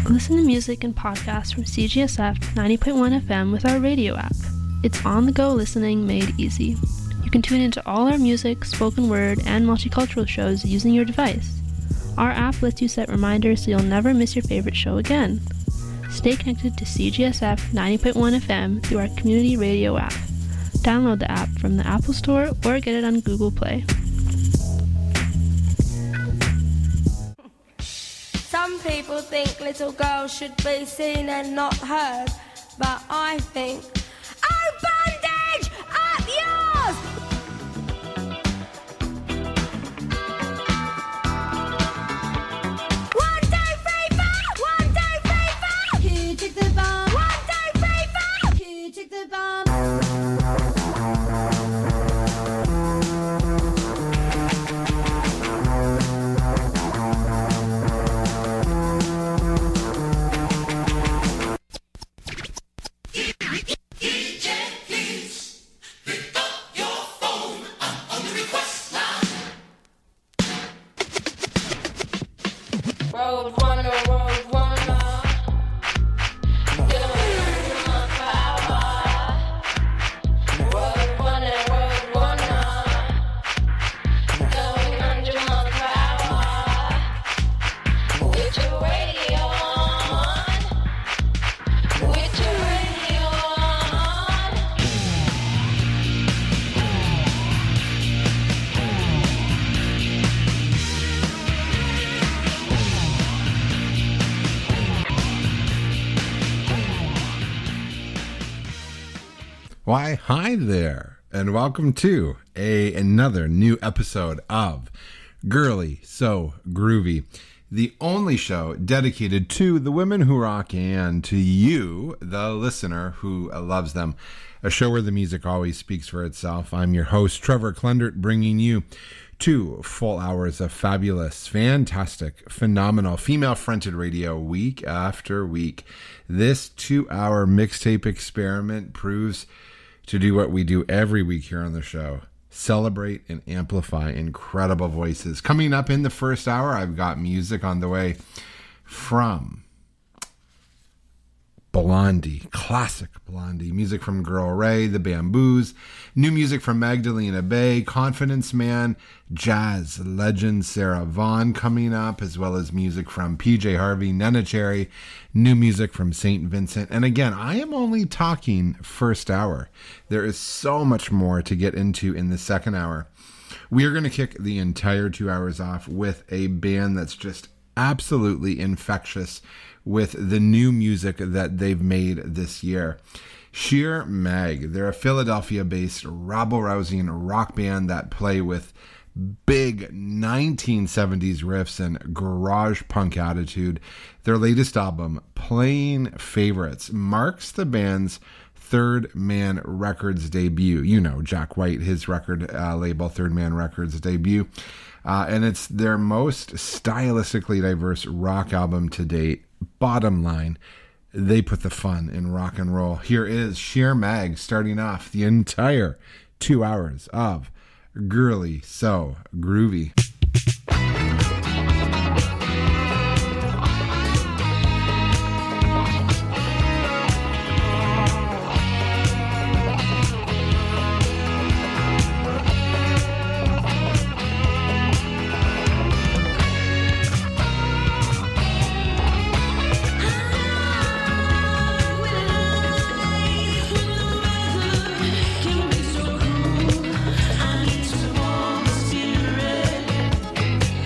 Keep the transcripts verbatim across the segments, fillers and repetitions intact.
Listen to music and podcasts from C G S F ninety point one F M with our radio app. It's on-the-go listening made easy. You can tune into all our music, spoken word, and multicultural shows using your device. Our app lets you set reminders so you'll never miss your favorite show again. Stay connected to C G S F ninety point one F M through our community radio app. Download the app from the Apple Store or get it on Google Play. Some people think little girls should be seen and not heard, but I think, oh, bandage, up yours! One, two, three, four! One, two, three, four! Who took the bomb? One, two, three, four! Who took the bomb? Why, hi there, and welcome to a another new episode of Girly So Groovy, the only show dedicated to the women who rock and to you, the listener who loves them. A show where the music always speaks for itself. I'm your host, Trevor Klendert, bringing you two full hours of fabulous, fantastic, phenomenal, female-fronted radio week after week. This two-hour mixtape experiment proves to do what we do every week here on the show. Celebrate and amplify incredible voices. Coming up in the first hour, I've got music on the way from Blondie, classic Blondie, music from Girl Ray, The Bamboos, new music from Magdalena Bay, Confidence Man, jazz legend Sarah Vaughan coming up, as well as music from P J Harvey, Nana Cherry, new music from Saint Vincent. And again, I am only talking first hour. There is so much more to get into in the second hour. We are going to kick the entire two hours off with a band that's just absolutely infectious with the new music that they've made this year. Sheer Mag, they're a Philadelphia-based rabble-rousing rock band that play with big nineteen seventies riffs and garage punk attitude. Their latest album, Playing Favorites, marks the band's Third Man Records debut. You know, Jack White, his record uh, label, Third Man Records debut. Uh, and it's their most stylistically diverse rock album to date. Bottom line, they put the fun in rock and roll. Here is Sheer Mag starting off the entire two hours of Girly So Groovy. Can be so cool, I need to warm the spirit.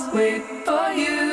wait for you.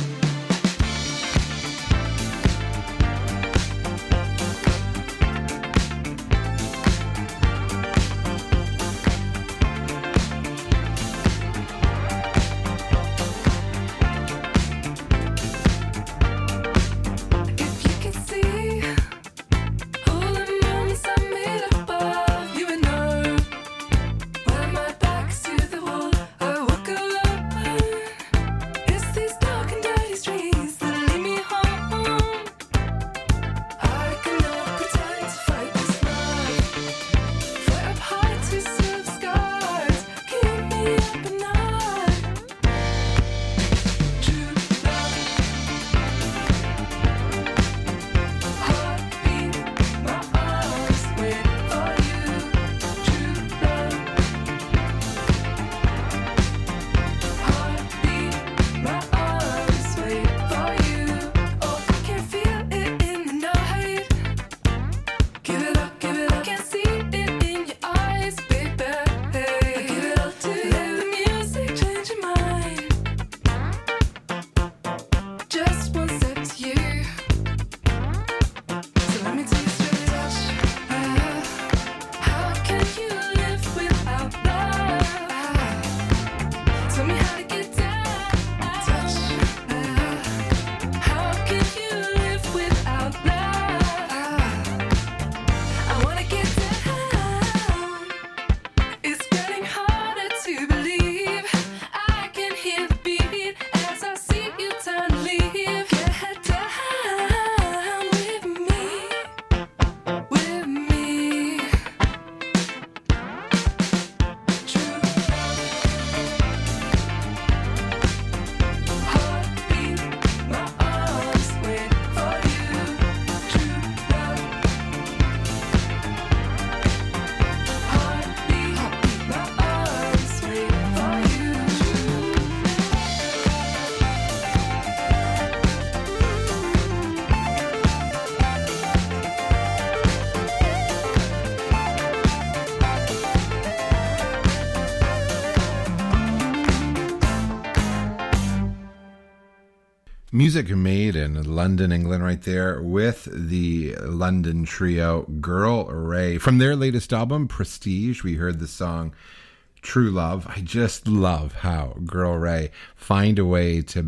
Music made in London, England, right there with the London trio Girl Ray. From their latest album, Prestige, we heard the song True Love. I just love how Girl Ray find a way to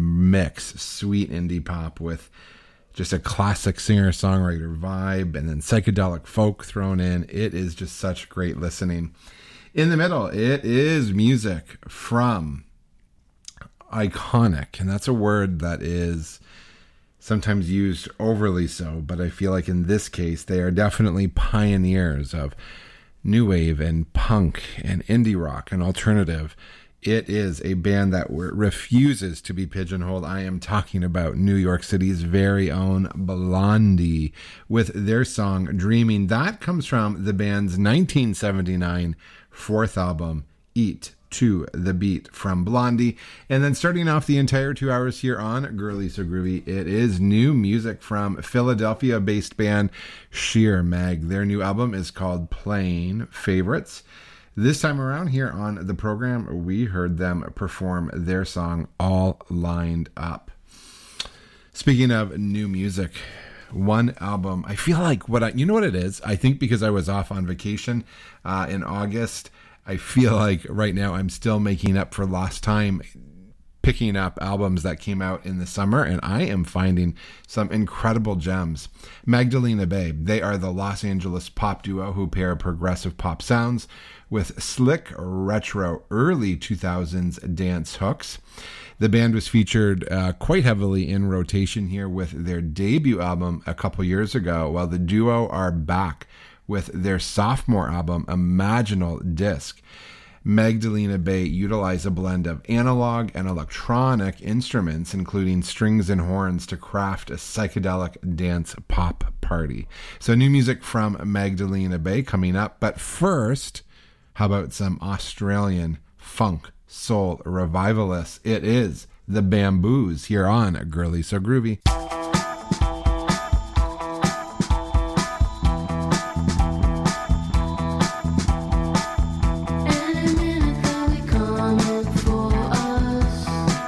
mix sweet indie pop with just a classic singer-songwriter vibe and then psychedelic folk thrown in. It is just such great listening. In the middle, it is music from Iconic, and that's a word that is sometimes used overly so, but I feel like in this case they are definitely pioneers of new wave and punk and indie rock and alternative. It is a band that refuses to be pigeonholed. I am talking about New York City's very own Blondie with their song Dreaming. That comes from the band's nineteen seventy-nine fourth album, Eat to the Beat, from Blondie. And then starting off the entire two hours here on Girly So Groovy, it is new music from Philadelphia-based band Sheer Mag. Their new album is called Playing Favorites. This time around here on the program, we heard them perform their song All Lined Up. Speaking of new music, one album, I feel like what I, you know what it is? I think because I was off on vacation uh, in August, I feel like right now I'm still making up for lost time picking up albums that came out in the summer, and I am finding some incredible gems. Magdalena Bay, they are the Los Angeles pop duo who pair progressive pop sounds with slick retro early two thousands dance hooks. The band was featured uh, quite heavily in rotation here with their debut album a couple years ago, while the duo are back with their sophomore album, Imaginal Disc. Magdalena Bay utilize a blend of analog and electronic instruments, including strings and horns, to craft a psychedelic dance pop party. So new music from Magdalena Bay coming up. But first, how about some Australian funk soul revivalists? It is the Bamboos here on Girly So Groovy. Any minute they'll be coming for us.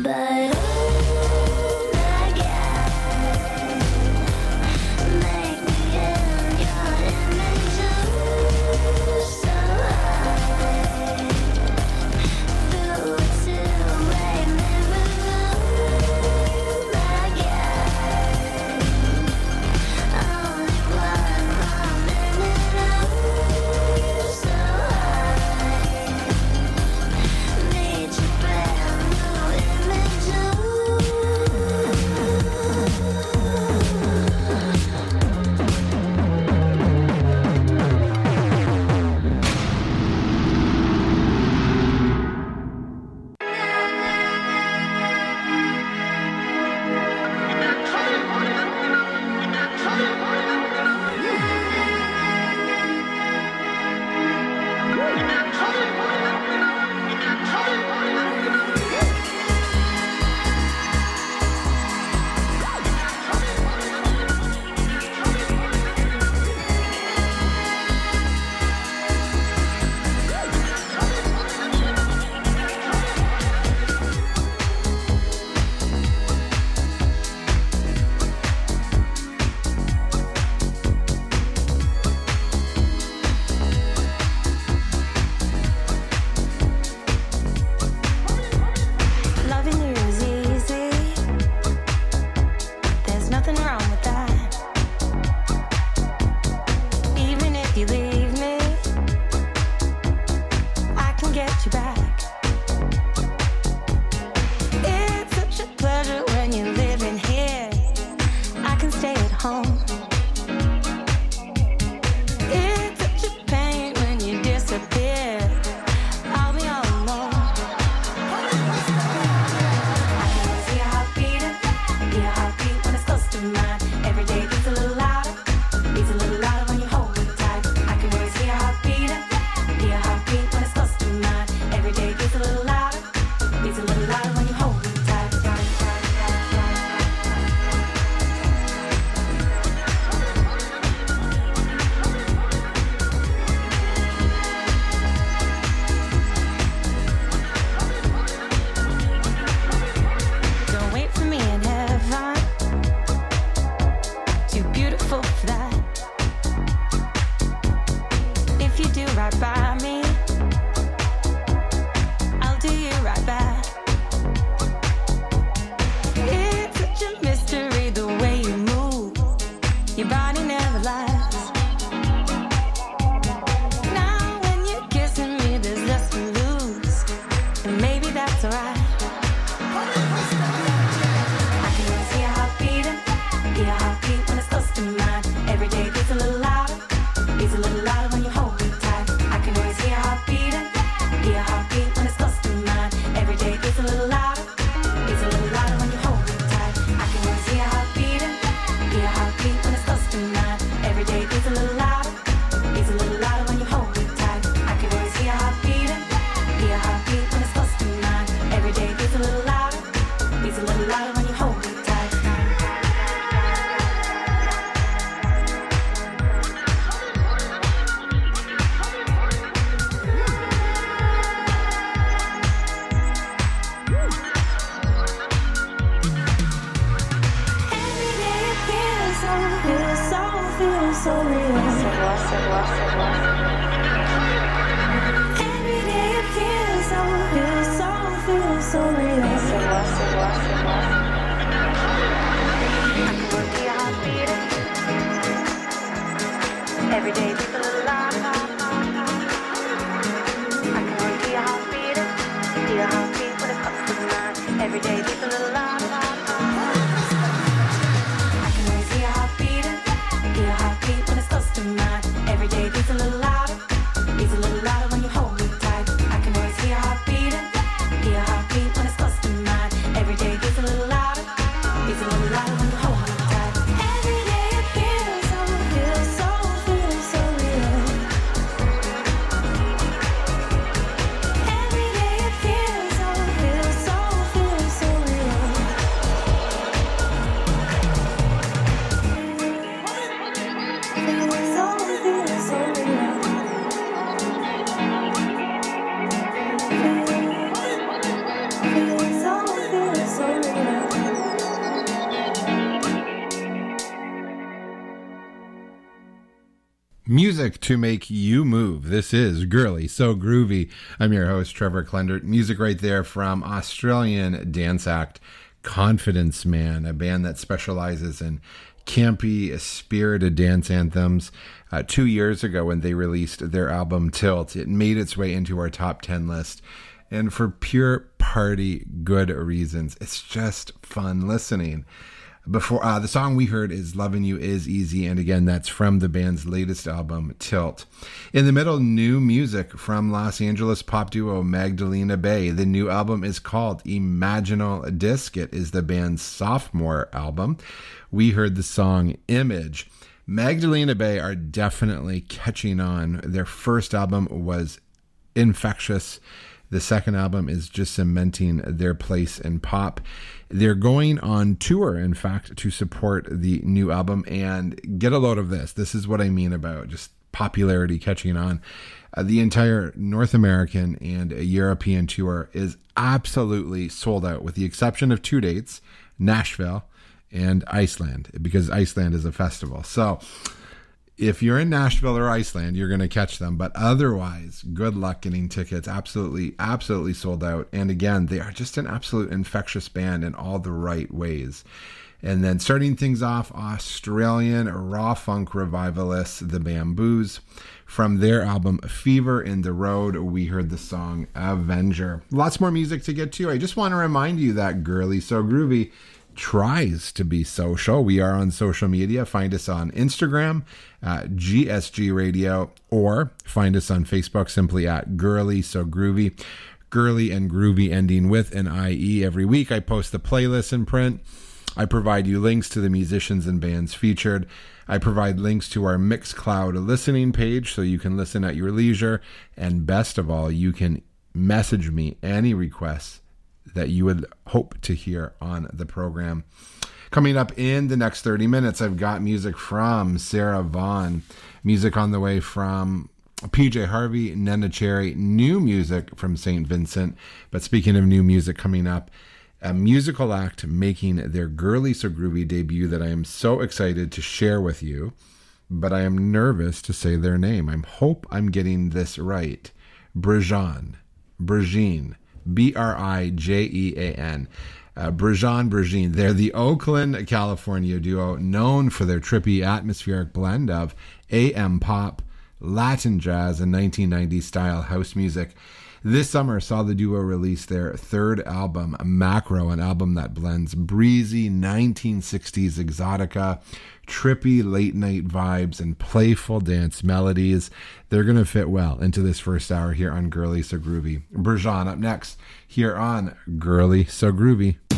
Every day it feels so, feels so, feels so real. Music to make you move. This is Girly So Groovy. I'm your host, Trevor Klendert. Music right there from Australian dance act Confidence Man, a band that specializes in campy, spirited dance anthems. Uh, two years ago when they released their album Tilt, it made its way into our top ten list. And for pure party good reasons. It's just fun listening. Before uh, the song we heard is Lovin' You Is Easy, and again, that's from the band's latest album, Tilt. In the middle, new music from Los Angeles pop duo Magdalena Bay. The new album is called Imaginal Disc. It is the band's sophomore album. We heard the song Image. Magdalena Bay are definitely catching on. Their first album was infectious. The second album is just cementing their place in pop. They're going on tour, in fact, to support the new album. And get a load of this. This is what I mean about just popularity catching on. Uh, the entire North American and European tour is absolutely sold out, with the exception of two dates, Nashville and Iceland, because Iceland is a festival. So if you're in Nashville or Iceland, you're going to catch them. But otherwise, good luck getting tickets. Absolutely, absolutely sold out. And again, they are just an absolute infectious band in all the right ways. And then starting things off, Australian raw funk revivalists, The Bamboos. From their album Fever in the Road, we heard the song Avenger. Lots more music to get to. I just want to remind you that Girly So Groovy tries to be social. We are on social media. Find us on Instagram at G S G Radio, or find us on Facebook simply at Girly So Groovy. Girly and groovy ending with an I E. Every week I post the playlist in print. I provide you links to the musicians and bands featured. I provide links to our Mixcloud listening page so you can listen at your leisure. And best of all, you can message me any requests that you would hope to hear on the program. Coming up in the next thirty minutes, I've got music from Sarah Vaughan, music on the way from P J Harvey, Nena Cherry, new music from Saint Vincent. But speaking of new music coming up, a musical act making their Girly So Groovy debut that I am so excited to share with you, but I am nervous to say their name. I hope I'm getting this right. Brijan, Brijean. B R I J E A N. Uh, Brijan Brijean. They're the Oakland, California duo known for their trippy atmospheric blend of A M pop, Latin jazz, and nineteen nineties style house music. This summer saw the duo release their third album, Macro, an album that blends breezy nineteen sixties exotica, trippy late night vibes, and playful dance melodies. They're going to fit well into this first hour here on Girly So Groovy. Brijan up next here on Girly So Groovy.